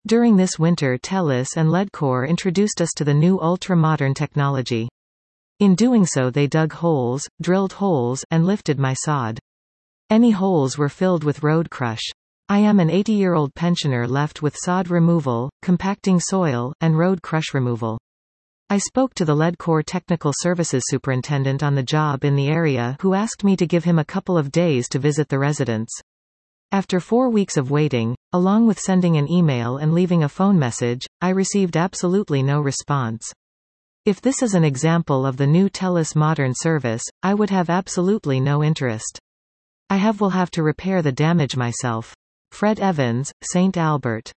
During this winter TELUS and Ledcor introduced us to the new ultra-modern technology. In doing so they dug holes, drilled holes, and lifted my sod. Any holes were filled with road crush. I am an 80-year-old pensioner left with sod removal, compacting soil, and road crush removal. I spoke to the Ledcor Technical Services Superintendent on the job in the area who asked me to give him a couple of days to visit the residents. After 4 weeks of waiting, along with sending an email and leaving a phone message, I received absolutely no response. If this is an example of the new TELUS modern service, I would have absolutely no interest. Will have to repair the damage myself. Fred Evans, St. Albert.